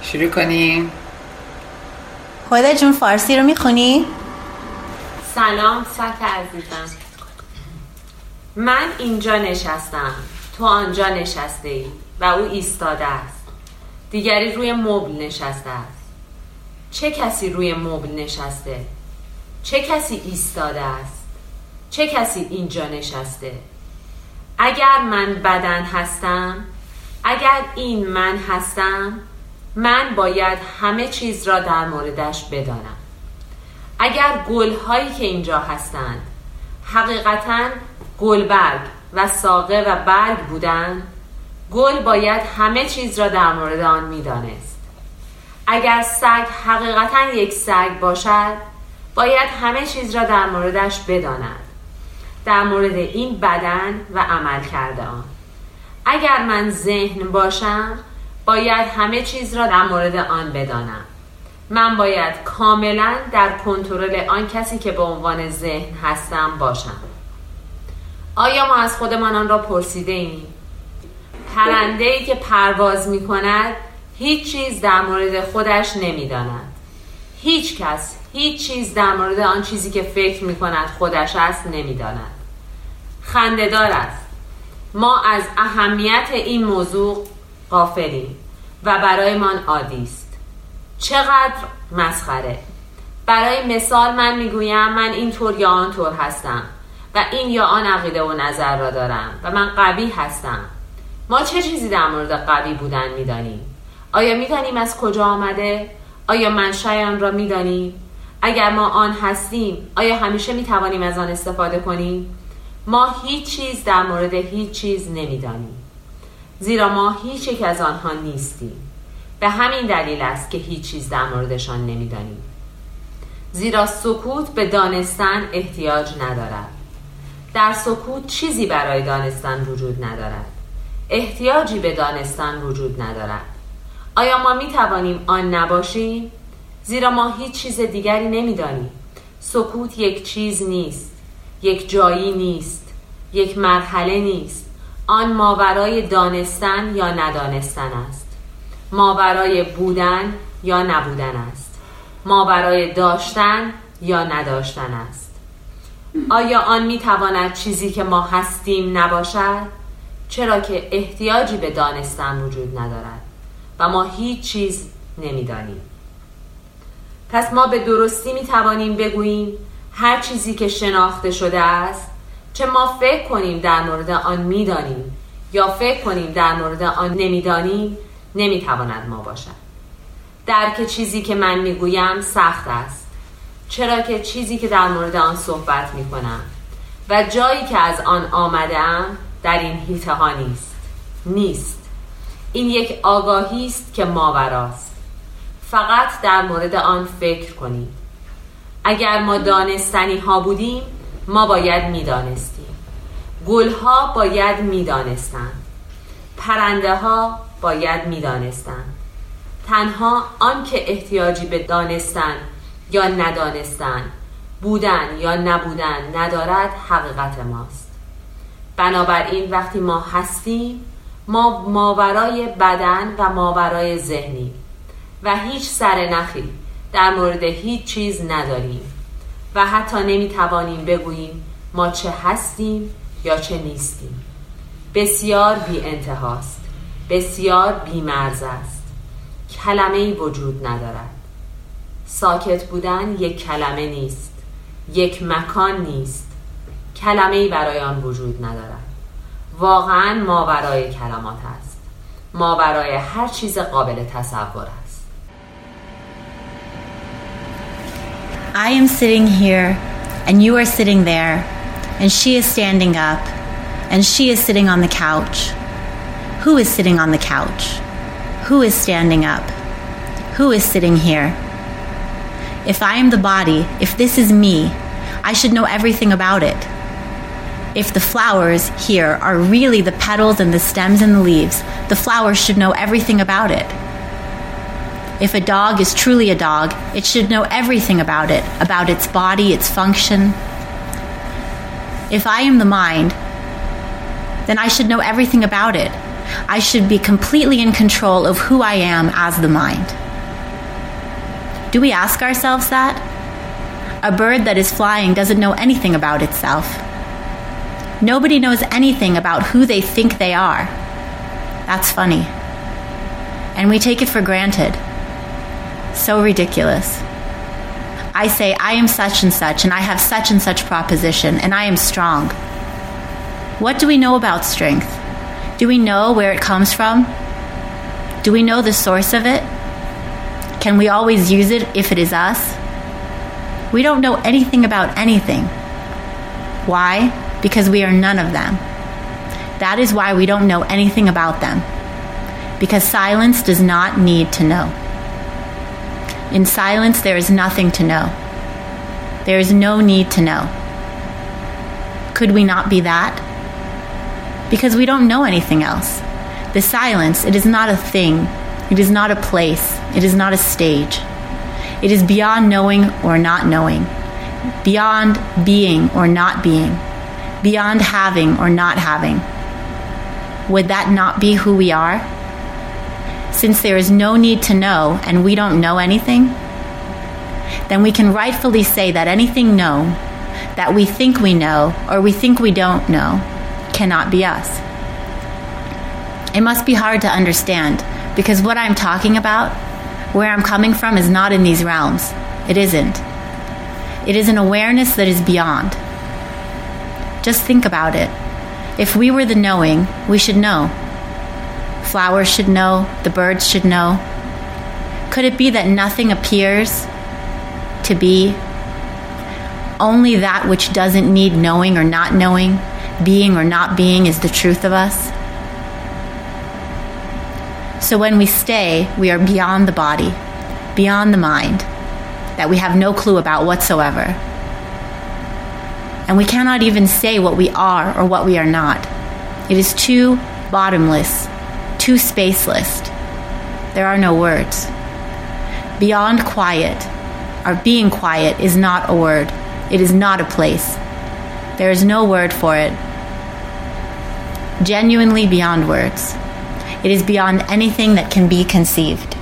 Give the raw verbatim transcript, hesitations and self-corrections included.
شروع کنیم. هدى جون فارسی رو میخونی؟ سلام سک عزیزم. من اینجا نشستم، تو آنجا نشسته ای و او ایستاده است. دیگری روی مبل نشسته است. چه کسی روی مبل نشسته؟ چه کسی ایستاده است؟ چه کسی اینجا نشسته؟ اگر من بدن هستم، اگر این من هستم، من باید همه چیز را در موردش بدانم. اگر گل‌هایی که اینجا هستند حقیقتاً گلبرگ و ساقه و برگ بودند، گل باید همه چیز را در مورد آن می‌دانست. اگر سگ حقیقتاً یک سگ باشد، باید همه چیز را در موردش بداند، در مورد این بدن و عمل کرده آن. اگر من ذهن باشم، باید همه چیز را در مورد آن بدانم. من باید کاملا در کنترل آن کسی که به عنوان ذهن هستم باشم. آیا ما از خودمان آن را پرسیده ایم؟ پرنده‌ای که پرواز می کند هیچ چیز در مورد خودش نمی داند. هیچ کس هیچ چیز در مورد آن چیزی که فکر می کند خودش است نمی داند. خنده‌دار است. ما از اهمیت این موضوع غافلیم و برایمان عادی است. چقدر مسخره. برای مثال من میگویم من این طور یا آن طور هستم و این یا آن عقیده و نظر را دارم و من قوی هستم. ما چه چیزی در مورد قوی بودن میدانیم؟ آیا میدانیم از کجا آمده؟ آیا منشأ آن را میدانیم؟ اگر ما آن هستیم، آیا همیشه میتوانیم از آن استفاده کنیم؟ ما هیچ چیز در مورد هیچ چیز نمیدانیم، زیرا ما هیچ یک از آنها نیستیم. به همین دلیل است که هیچ چیز در موردشان نمیدانیم. زیرا سکوت به دانستن احتیاج ندارد. در سکوت چیزی برای دانستن وجود ندارد. احتیاجی به دانستن وجود ندارد. آیا ما میتوانیم آن نباشیم؟ زیرا ما هیچ چیز دیگری نمیدانیم. سکوت یک چیز نیست، یک جایی نیست، یک مرحله نیست. آن ماورای دانستن یا ندانستن است. ماورای بودن یا نبودن است. ماورای داشتن یا نداشتن است. آیا آن میتواند چیزی که ما هستیم نباشد؟ چرا که احتیاجی به دانستن وجود ندارد و ما هیچ چیز نمیدانیم. پس ما به درستی میتوانیم بگوییم هر چیزی که شناخته شده است، چه ما فکر کنیم در مورد آن میدانیم یا فکر کنیم در مورد آن نمیدانیم، نمیتواند ما باشد. درک چیزی که من میگویم سخت است، چرا که چیزی که در مورد آن صحبت میکنم و جایی که از آن آمدم در این حیطه ها نیست. نیست. این یک آگاهی است که ماوراست. فقط در مورد آن فکر کنید. اگر ما دانستنی ها بودیم، ما باید میدانستیم. گل ها باید میدانستند. پرنده ها باید میدانستند. تنها آن که احتیاجی به دانستن یا ندانستن، بودن یا نبودن ندارد حقیقت ماست. بنابراین وقتی ما هستیم، ما ماورای بدن و ماورای ذهنیم و هیچ سرنخی در مورد هیچ چیز نداریم و حتی نمیتوانیم بگوییم ما چه هستیم یا چه نیستیم. بسیار بی انتهاست، بسیار بی مرز است. کلمه‌ای وجود ندارد. ساکت بودن یک کلمه نیست، یک مکان نیست. کلمه‌ای برای آن وجود ندارد. واقعاً ماورای کلمات است، ماورای هر چیز قابل تصور است. I am sitting here and you are sitting there and she is standing up and she is sitting on the couch. Who is sitting on the couch? Who is standing up? Who is sitting here? If I am the body, if this is me, I should know everything about it. If the flowers here are really the petals and the stems and the leaves, the flowers should know everything about it. If a dog is truly a dog, it should know everything about it, about its body, its function. If I am the mind, then I should know everything about it. I should be completely in control of who I am as the mind. Do we ask ourselves that? A bird that is flying doesn't know anything about itself. Nobody knows anything about who they think they are. That's funny. And we take it for granted. So ridiculous. I say, I am such and such, and I have such and such proposition, and I am strong. What do we know about strength? Do we know where it comes from? Do we know the source of it? Can we always use it if it is us? We don't know anything about anything. Why? Because we are none of them. That is why we don't know anything about them. Because silence does not need to know. In silence, there is nothing to know. There is no need to know. Could we not be that? Because we don't know anything else. The silence, it is not a thing. It is not a place. It is not a stage. It is beyond knowing or not knowing. Beyond being or not being. Beyond having or not having. Would that not be who we are? Since there is no need to know and we don't know anything, then we can rightfully say that anything known, that we think we know or we think we don't know, cannot be us. It must be hard to understand because what I'm talking about, where I'm coming from, is not in these realms. It isn't. It is an awareness that is beyond. Just think about it. If we were the knowing, we should know. Flowers should know. The birds should know. Could it be that nothing appears to be? Only that which doesn't need knowing or not knowing, being or not being, is the truth of us? So when we stay, we are beyond the body, beyond the mind, that we have no clue about whatsoever. And we cannot even say what we are or what we are not. It is too bottomless, too spaceless. There are no words. Beyond quiet, our being quiet, is not a word. It is not a place. There is no word for it. Genuinely beyond words. It is beyond anything that can be conceived.